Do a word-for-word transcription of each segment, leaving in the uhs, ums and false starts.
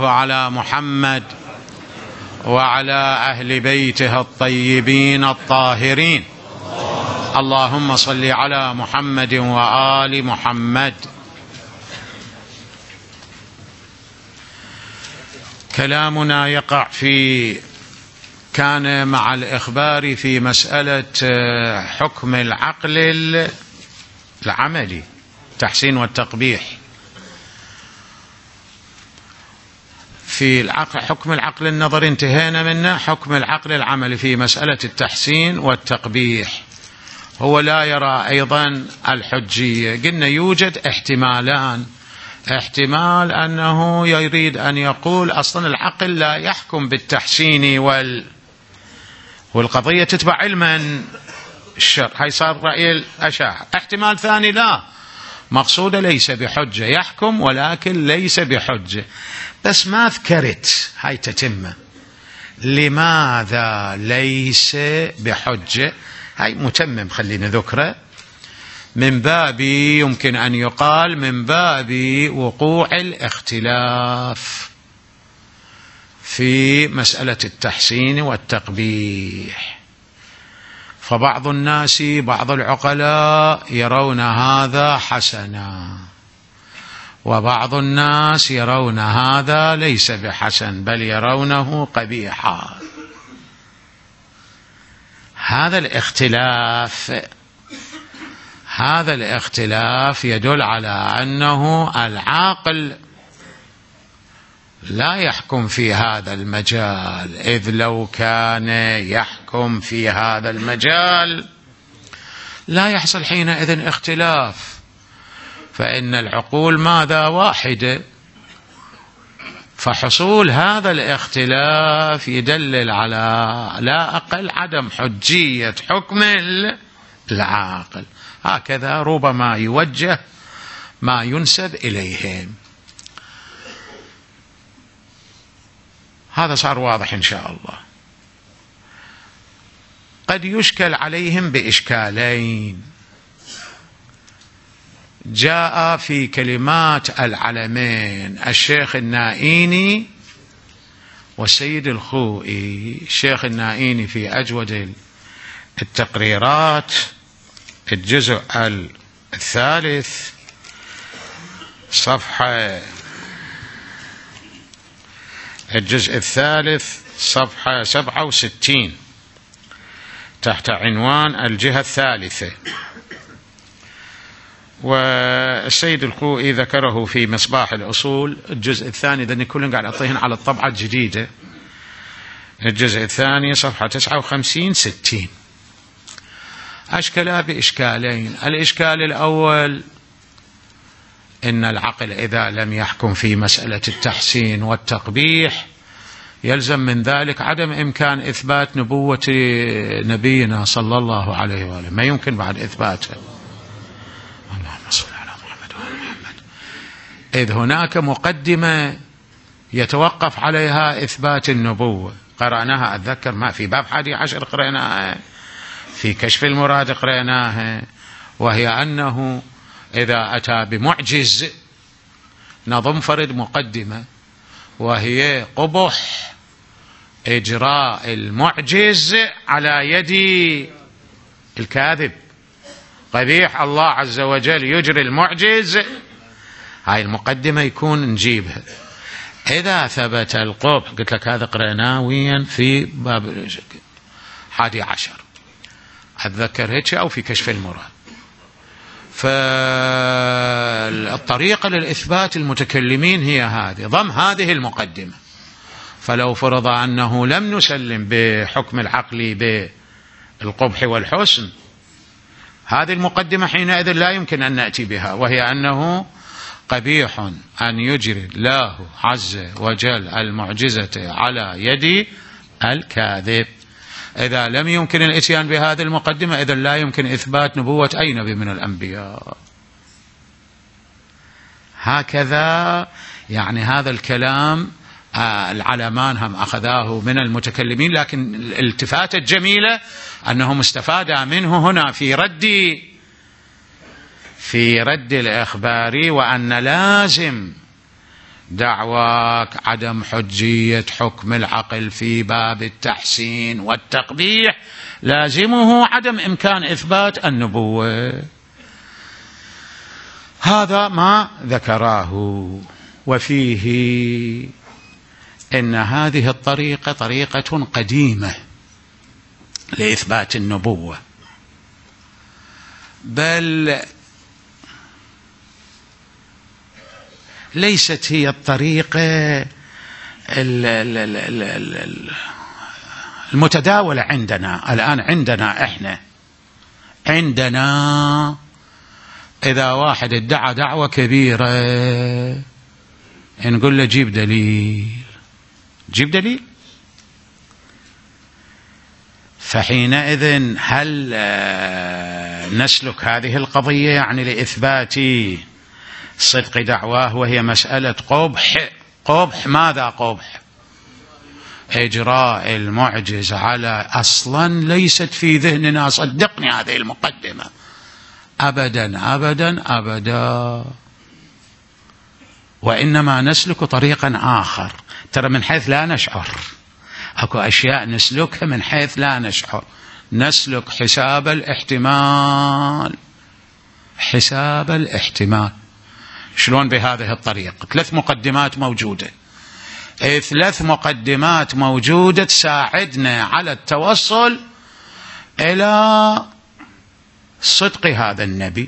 وعلى محمد وعلى أهل بيته الطيبين الطاهرين. اللهم صل على محمد وآل محمد. كلامنا يقع في كان مع الإخبار في مسألة حكم العقل العملي، تحسين والتقبيح. في العقل حكم العقل النظري انتهينا منه، حكم العقل العملي في مسألة التحسين والتقبيح. هو لا يرى أيضا الحجية. قلنا يوجد احتمالان، احتمال أنه يريد أن يقول أصلا العقل لا يحكم بالتحسين وال والقضية تتبع علما الشر، هاي صار رأي الأشاعرة. احتمال ثاني، لا، مقصود ليس بحجة، يحكم ولكن ليس بحجة. بس ما ذكرت هاي تتمة لماذا ليس بحجة، هاي متمم خلينا ذكره، من باب يمكن أن يقال من باب وقوع الاختلاف في مسألة التحسين والتقبيح. فبعض الناس بعض العقلاء يرون هذا حسنا، وبعض الناس يرون هذا ليس بحسن بل يرونه قبيحا. هذا الاختلاف هذا الاختلاف يدل على أنه العاقل لا يحكم في هذا المجال، إذ لو كان يحكم في هذا المجال لا يحصل حينئذ اختلاف، فإن العقول ماذا؟ واحدة. فحصول هذا الاختلاف يدلل على لا أقل عدم حجية حكم العاقل. هكذا ربما يوجه ما ينسب إليهم. هذا صار واضح إن شاء الله. قد يشكل عليهم بإشكالين جاء في كلمات العلمين الشيخ النائيني والسيد الخوئي. الشيخ النائيني في أجود التقريرات الجزء الثالث صفحة الجزء الثالث صفحة سبعة وستين تحت عنوان الجهة الثالثة. والسيد الخوئي ذكره في مصباح الأصول الجزء الثاني، ذني كلهم قاعد أعطيهن على الطبعة الجديدة، الجزء الثاني صفحة تسعة وخمسين ستين. أشكلا بإشكالين. الإشكال الأول إن العقل إذا لم يحكم في مسألة التحسين والتقبيح يلزم من ذلك عدم إمكان إثبات نبوة نبينا صلى الله عليه وآله، ما يمكن بعد إثباته. اللهم صل على محمد وآل محمد. إذ هناك مقدمة يتوقف عليها إثبات النبوة، قرأناها أتذكر ما في باب حادي عشر قرأناها، في كشف المراد قرأناها، وهي أنه إذا أتى بمعجز نظم فرد مقدمة، وهي قبح إجراء المعجز على يد الكاذب، قبيح الله عز وجل يجري المعجز. هاي المقدمة يكون نجيبها. إذا ثبت القبح، قلت لك هذا قرأناه وين في باب حادي عشر أتذكر هيك، أو في كشف المراد. فالطريقة للإثبات المتكلمين هي هذه، ضم هذه المقدمة. فلو فرض أنه لم نسلم بحكم العقل بالقبح والحسن، هذه المقدمة حينئذ لا يمكن أن نأتي بها، وهي أنه قبيح أن يجري الله عز وجل المعجزة على يد الكاذب. إذا لم يمكن الإتيان بهذه المقدمة إذن لا يمكن إثبات نبوة أي نبي من الأنبياء. هكذا يعني هذا الكلام العلمان هم أخذاه من المتكلمين، لكن الالتفاتة الجميلة أنهم استفاد منه هنا في رد في رد الإخبار، وأن لازم دعواك عدم حجية حكم العقل في باب التحسين والتقبيح لازمه عدم إمكان إثبات النبوة. هذا ما ذكراه. وفيه إن هذه الطريقة طريقة قديمة لإثبات النبوة، بل ليست هي الطريقة المتداولة عندنا الآن. عندنا إحنا عندنا إذا واحد ادعى دعوة كبيرة نقول له جيب دليل، جيب دليل. فحينئذ هل نسلك هذه القضية يعني لإثبات صدق دعواه وهي مسألة قبح؟ قبح ماذا قبح؟ إجراء المعجز على أصلا ليست في ذهننا، صدقني هذه المقدمة، أبدا أبدا أبدا. وإنما نسلك طريقا آخر، ترى من حيث لا نشعر، أكو أشياء نسلكها من حيث لا نشعر. نسلك حساب الاحتمال، حساب الاحتمال. شلون؟ بهذه الطريقة. ثلاث مقدمات موجودة، ثلاث مقدمات موجودة تساعدنا على التوصل إلى صدق هذا النبي.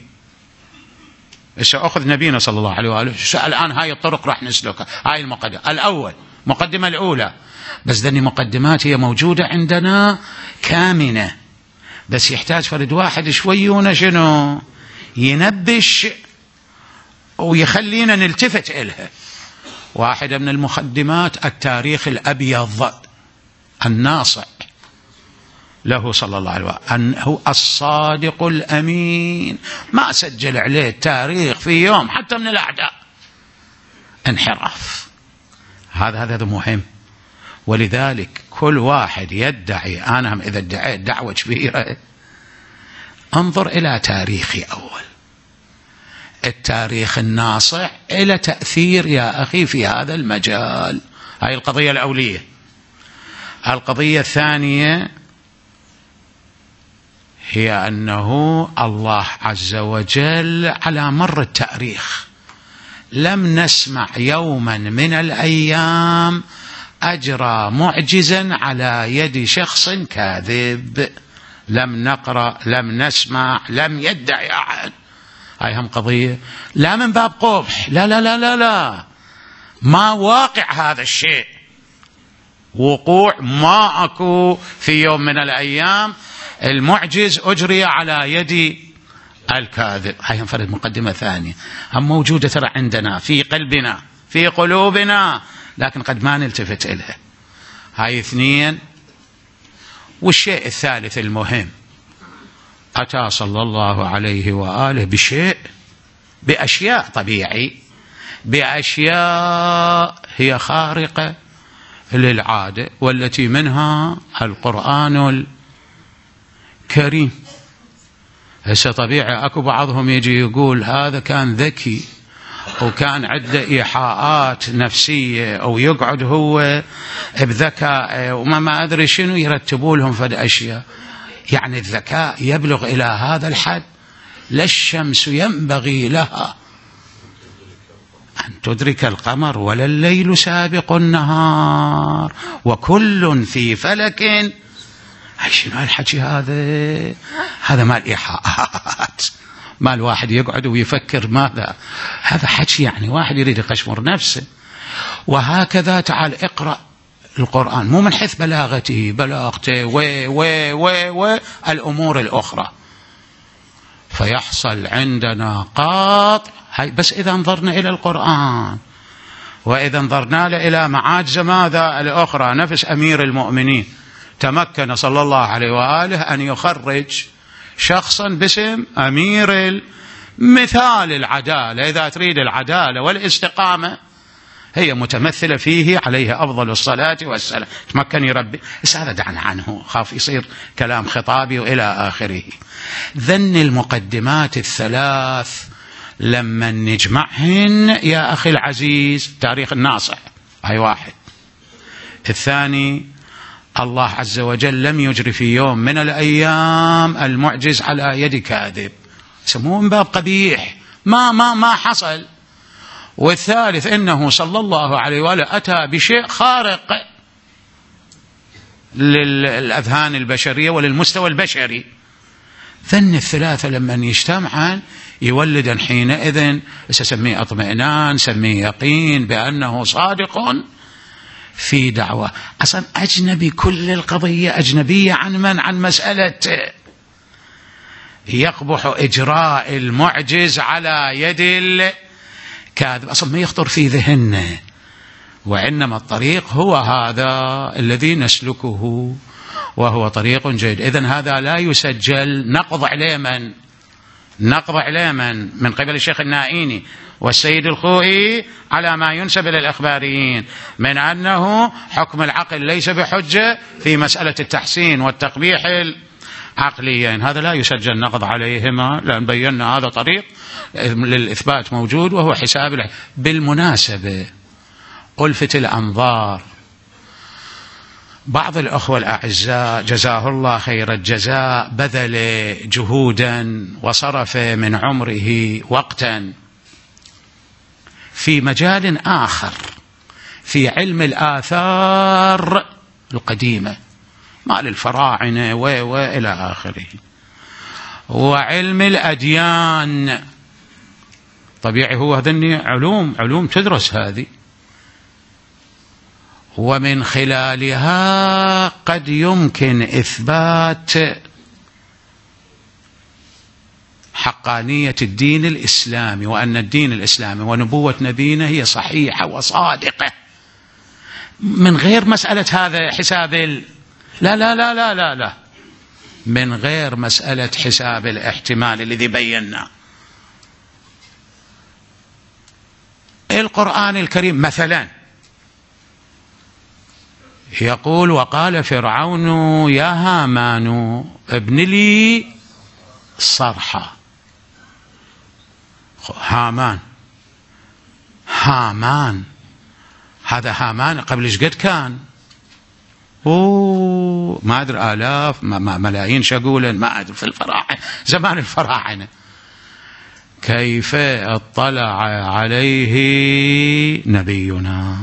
سأخذ نبينا صلى الله عليه وآله الآن هاي الطرق راح نسلكها. هاي المقدمة الأول، مقدمة الأولى، بس ذني مقدمات هي موجودة عندنا كامنة، بس يحتاج فرد واحد شوي شنو ينبش ويخلينا نلتفت إلها. واحدة من المقدمات التاريخ الأبيض الناصع له صلى الله عليه وسلم، هو الصادق الأمين، ما سجل عليه التاريخ في يوم حتى من الأعداء انحراف. هذا هذا مهم. ولذلك كل واحد يدعي، أنا إذا ادعيت دعوة كبيرة انظر إلى تاريخي أول، التاريخ الناصع إلى تأثير يا أخي في هذا المجال. هاي القضية الأولية. القضية الثانية هي أنه الله عز وجل على مر التاريخ لم نسمع يوما من الأيام أجرى معجزا على يد شخص كاذب. لم نقرأ، لم نسمع، لم يدعي أحد. هاي هم قضية لا من باب قبح، لا لا لا لا لا، ما واقع هذا الشيء، وقوع ما أكو في يوم من الأيام المعجز أجري على يد الكاذب. هاي هم فرد مقدمة ثانية، هم موجودة ترى عندنا في قلبنا في قلوبنا، لكن قد ما نلتفت إلها. هاي اثنين. والشيء الثالث المهم، أتى صلى الله عليه وآله بشيء، بأشياء طبيعي، بأشياء هي خارقة للعادة، والتي منها القرآن الكريم. هسه طبيعي أكو بعضهم يجي يقول هذا كان ذكي وكان عنده إيحاءات نفسية، أو يقعد هو بذكاء وما ما أدري شنو يرتبوا لهم فد أشياء. يعني الذكاء يبلغ إلى هذا الحد؟ لا الشمس ينبغي لها أن تدرك القمر ولا الليل سابق النهار وكل في فلك. هاي شنو هالحكي هذا؟ هذا مال إيحاءات، ما الواحد يقعد ويفكر ماذا هذا حكي، يعني واحد يريد يقشمر نفسه. وهكذا تعال اقرأ القرآن، مو من حيث بلاغته بلاغته و و و و الأمور الأخرى، فيحصل عندنا قاطع. بس إذا انظرنا إلى القرآن وإذا انظرنا إلى معاجز ماذا الأخرى، نفس أمير المؤمنين تمكن صلى الله عليه وآله أن يخرج شخصا باسم أمير مثال العدالة. إذا تريد العدالة والاستقامة هي متمثلة فيه عليه أفضل الصلاة والسلام، تمكن يربي. بس هذا دعنا عنه، خاف يصير كلام خطابي وإلى آخره. ذن المقدمات الثلاث لما نجمعهن يا أخي العزيز تاريخ الناصح هاي واحد. الثاني الله عز وجل لم يجري في يوم من الأيام المعجز على يد كاذب، يسموه من باب قبيح، ما ما ما حصل. والثالث إنه صلى الله عليه وآله أتى بشيء خارق للأذهان البشرية وللمستوى البشري. ذن الثلاثة لما يجتمعان يولد حينئذ سميه اطمئنان، سميه يقين بأنه صادق في دعوة. أصلا أجنبي، كل القضية أجنبية عن من؟ عن مسألة يقبح إجراء المعجز على يد الكاذب، أصلا ما يخطر في ذهنه. وإنما الطريق هو هذا الذي نسلكه وهو طريق جيد. إذن هذا لا يسجل نقض عليه من نقض عليه من من قبل الشيخ النائيني والسيد الخوئي على ما ينسب للإخباريين من أنه حكم العقل ليس بحجة في مسألة التحسين والتقبيح العقليين. هذا لا يسجل نقض عليهما، لأن بينا هذا طريق للإثبات موجود وهو حساب. بالمناسبة ألفت الأنظار، بعض الأخوة الأعزاء جزاه الله خير الجزاء بذل جهودا وصرف من عمره وقتا في مجال آخر، في علم الآثار القديمة مال الفراعنة وإلى آخره، وعلم الأديان. طبيعي هو هذني علوم علوم تدرس هذه، ومن خلالها قد يمكن إثبات حقانية الدين الإسلامي، وأن الدين الإسلامي ونبوة نبينا هي صحيحة وصادقة، من غير مسألة هذا حساب ال... لا لا لا لا لا لا من غير مسألة حساب الاحتمال الذي بينا. القرآن الكريم مثلا يقول: وقال فرعون يا هامان ابن لي صرحا. هامان هامان هذا هامان قبل ايش قد كان؟ اوه ما ادري آلاف ما ملايين شقولا ما ادري في الفراعنة، زمان الفراعنة. كيف اطلع عليه نبينا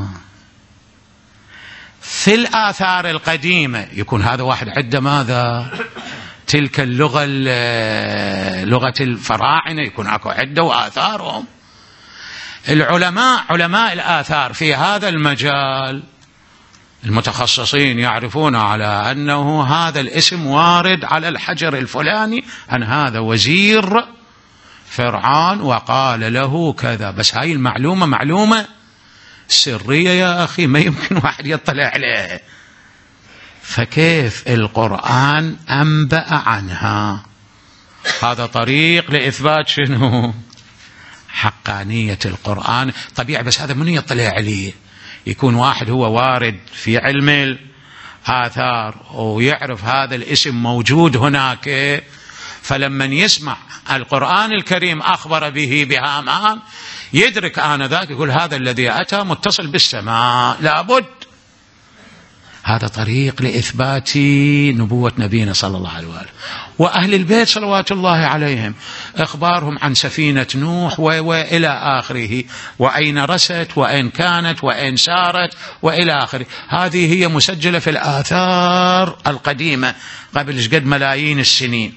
في الآثار القديمة؟ يكون هذا واحد عنده ماذا؟ تلك اللغة لغة الفراعنة، يكون اكو عدة وآثارهم. العلماء علماء الآثار في هذا المجال المتخصصين يعرفون على أنه هذا الاسم وارد على الحجر الفلاني أن هذا وزير فرعون وقال له كذا، بس هاي المعلومة معلومة سرية يا أخي، ما يمكن واحد يطلع عليها. فكيف القرآن أنبأ عنها؟ هذا طريق لإثبات شنو؟ حقانية القرآن. طبيعي بس هذا من يطلع عليه؟ يكون واحد هو وارد في علم الآثار ويعرف هذا الاسم موجود هناك، فلما يسمع القرآن الكريم أخبر به بهامان يدرك آنذاك يقول هذا الذي أتى متصل بالسماء لابد. هذا طريق لإثبات نبوة نبينا صلى الله عليه وآله. وأهل البيت صلوات الله عليهم إخبارهم عن سفينة نوح وإلى آخره، وأين رست وأين كانت وأين سارت وإلى آخره، هذه هي مسجلة في الآثار القديمة قبل قد ملايين السنين.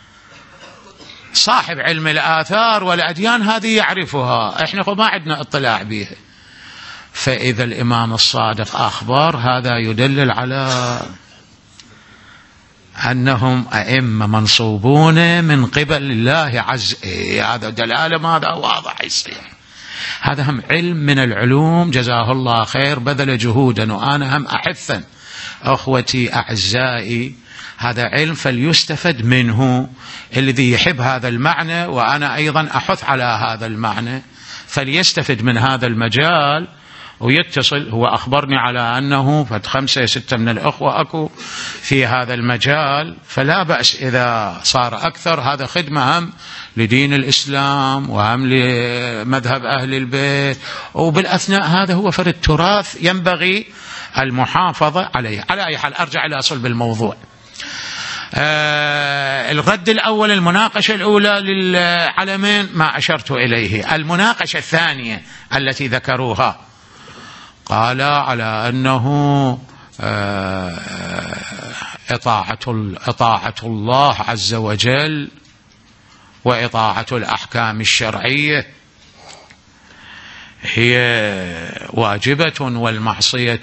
صاحب علم الآثار والأديان هذه يعرفها، إحنا ما عندنا اطلاع بها. فإذا الإمام الصادق أخبر هذا يدلل على أنهم أئمة منصوبون من قبل الله عز وجل. هذا دلالة ماذا واضح يصير. هذا هم علم من العلوم جزاه الله خير بذل جهودا، وأنا هم أحثا أخوتي أعزائي هذا علم فليستفد منه الذي يحب هذا المعنى، وأنا أيضا أحث على هذا المعنى فليستفد من هذا المجال ويتصل هو أخبرني على أنه فد خمسة ستة من الأخوة أكو في هذا المجال، فلا بأس إذا صار أكثر. هذا خدمة هم لدين الإسلام وهم لمذهب أهل البيت، وبالأثناء هذا هو فرد تراث ينبغي المحافظة عليه. على أي حال أرجع إلى صلب الموضوع. آه الرد الأول المناقشة الأولى للعلمين ما أشرت إليه. المناقشة الثانية التي ذكروها قال على أنه آه إطاعة, إطاعة الله عز وجل وإطاعة الأحكام الشرعية هي واجبة والمعصية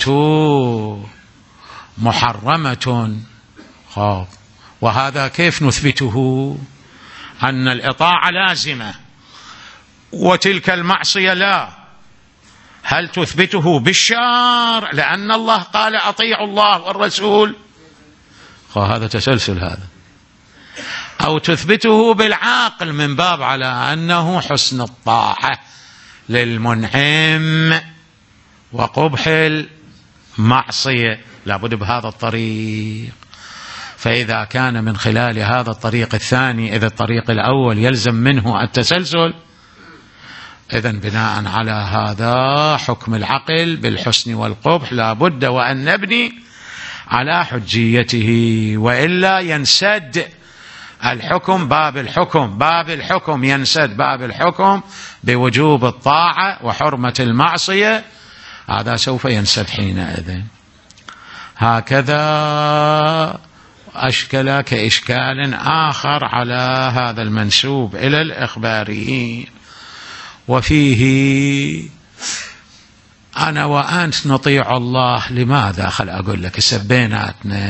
محرمة. خب وهذا كيف نثبته؟ أن الإطاعة لازمة وتلك المعصية لا. هل تثبته بالشرع لأن الله قال أطيعوا الله والرسول؟ هذا تسلسل هذا. أو تثبته بالعقل من باب على أنه حسن الطاعة للمنعم وقبح المعصية، لابد بهذا الطريق. فإذا كان من خلال هذا الطريق الثاني، إذا الطريق الأول يلزم منه التسلسل، إذن بناء على هذا حكم العقل بالحسن والقبح لابد وأن نبني على حجيته، وإلا ينسد الحكم باب الحكم باب الحكم ينسد باب الحكم بوجوب الطاعة وحرمة المعصية، هذا سوف ينسد حينئذ. هكذا أشكل كإشكال آخر على هذا المنسوب إلى الإخباريين، وفيه أنا وأنت نطيع الله. لماذا؟ خل أقول لك سبيناتنا.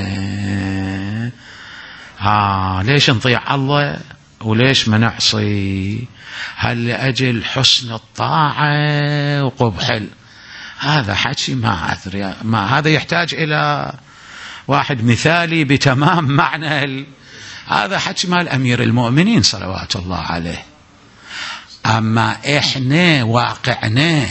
ها ليش نطيع الله وليش ما نعصي؟ هل لأجل حسن الطاعة وقبح؟ هذا حكي ما أدري، ما هذا يحتاج إلى واحد مثالي بتمام معنى ال... هذا حكي مال أمير المؤمنين صلوات الله عليه. أما إحنا واقعنا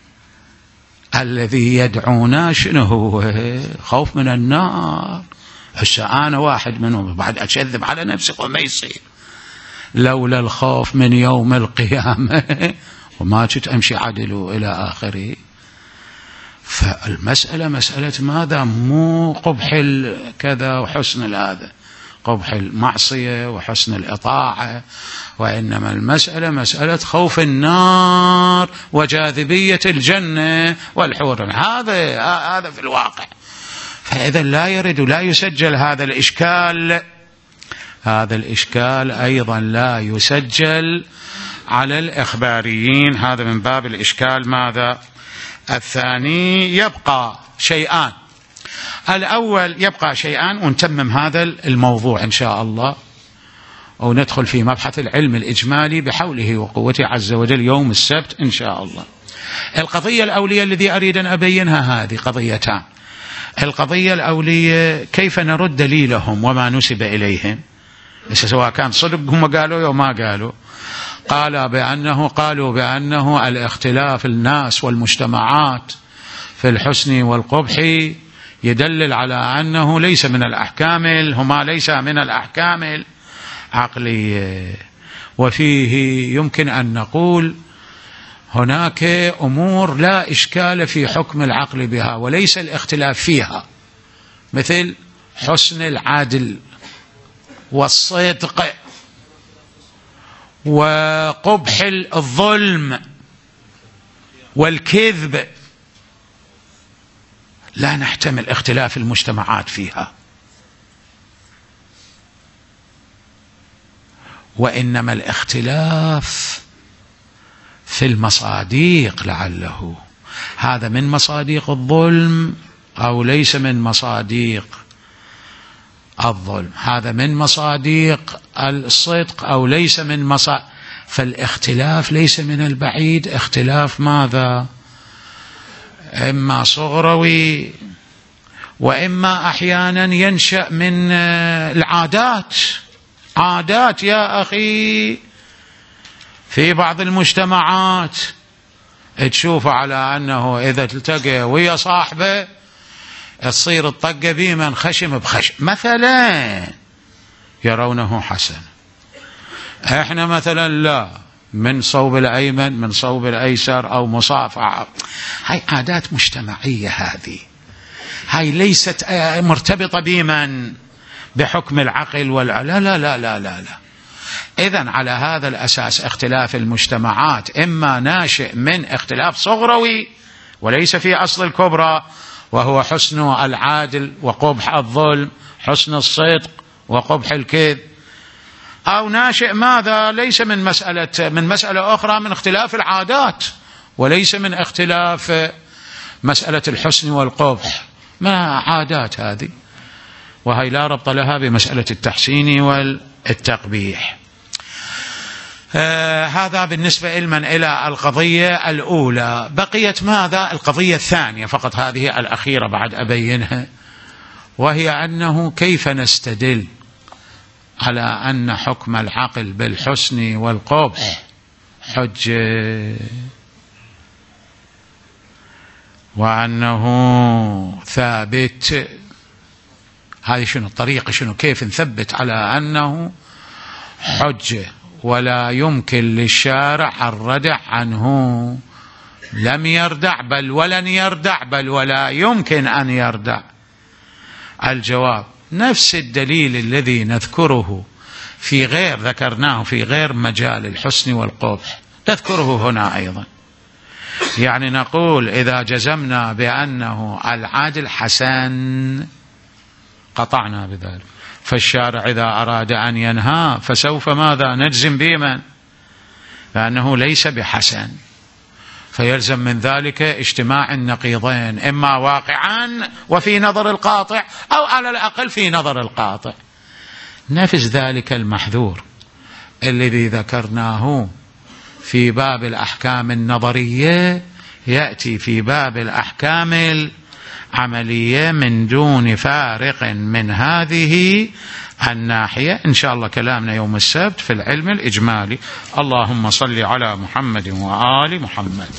الذي يدعونا شنو هو؟ خوف من النار. هسه أنا واحد منهم بعد أكذب على نفسي وما يصير لولا الخوف من يوم القيامة وما كنت أمشي عدل إلى آخره. فالمسألة مسألة ماذا؟ مو قبح كذا وحسن هذا، قبح المعصية وحسن الإطاعة، وإنما المسألة مسألة خوف النار وجاذبية الجنة والحور. هذا هذا في الواقع. فإذا لا يرد لا يسجل هذا الإشكال، هذا الإشكال أيضا لا يسجل على الإخباريين. هذا من باب الإشكال ماذا؟ الثاني. يبقى شيئان. الأول يبقى شيئان ونتمم هذا الموضوع إن شاء الله، وندخل في مبحث العلم الإجمالي بحوله وقوته عز وجل يوم السبت إن شاء الله. القضية الأولية الذي أريد أن أبينها هذه قضيتان. القضية الأولية كيف نرد دليلهم وما نسب إليهم، سواء كان صدق هم قالوا أو ما قالوا. قال بأنه قالوا بأنه الاختلاف الناس والمجتمعات في الحسن والقبح يدلل على أنه ليس من الأحكام، هما ليس من الأحكام العقلية. وفيه يمكن أن نقول هناك أمور لا إشكال في حكم العقل بها وليس الاختلاف فيها، مثل حسن العدل والصدق وقبح الظلم والكذب، لا نحتمل اختلاف المجتمعات فيها، وإنما الاختلاف في المصاديق لعله. هذا من مصاديق الظلم أو ليس من مصاديق الظلم، هذا من مصاديق الصدق أو ليس من مصاديق. فالاختلاف ليس من البعيد، اختلاف ماذا؟ إما صغروي وإما أحيانا ينشأ من العادات. عادات يا أخي في بعض المجتمعات تشوفه على أنه إذا تلتقى ويا صاحبه تصير الطقة بيمن خشم بخشم مثلا، يرونه حسن. احنا مثلا لا، من صوب الأيمن من صوب الأيسر أو مصافحة. هاي عادات مجتمعية، هذه هاي ليست مرتبطة بمن بحكم العقل والع... لا لا لا لا لا, لا. إذن على هذا الأساس اختلاف المجتمعات إما ناشئ من اختلاف صغروي وليس في أصل الكبرى، وهو حسن العادل وقبح الظلم، حسن الصدق وقبح الكذب، أو ناشئ ماذا ليس من مسألة من مسألة أخرى من اختلاف العادات وليس من اختلاف مسألة الحسن والقبح، ما عادات هذه، وهي لا ربط لها بمسألة التحسين والتقبيح. آه هذا بالنسبة إلمن إلى القضية الأولى. بقيت ماذا؟ القضية الثانية فقط، هذه الأخيرة بعد أبينها، وهي أنه كيف نستدل على أن حكم العقل بالحسن والقبح حجة، وأنه ثابت. هذه شنو الطريقة؟ شنو كيف نثبت على أنه حجة ولا يمكن للشارع الردع عنه؟ لم يردع بل ولن يردع بل ولا يمكن أن يردع. الجواب نفس الدليل الذي نذكره في غير ذكرناه في غير مجال الحسن والقبح نذكره هنا أيضا. يعني نقول إذا جزمنا بأنه العادل حسن قطعنا بذلك، فالشارع إذا أراد أن ينهى فسوف ماذا؟ نجزم بمن؟ لأنه ليس بحسن، فيلزم من ذلك اجتماع النقيضين، إما واقعا وفي نظر القاطع أو على الأقل في نظر القاطع. نفس ذلك المحذور الذي ذكرناه في باب الأحكام النظرية يأتي في باب الأحكام العملية من دون فارق من هذه الناحية. إن شاء الله كلامنا يوم السبت في العلم الإجمالي. اللهم صل على محمد وآل محمد.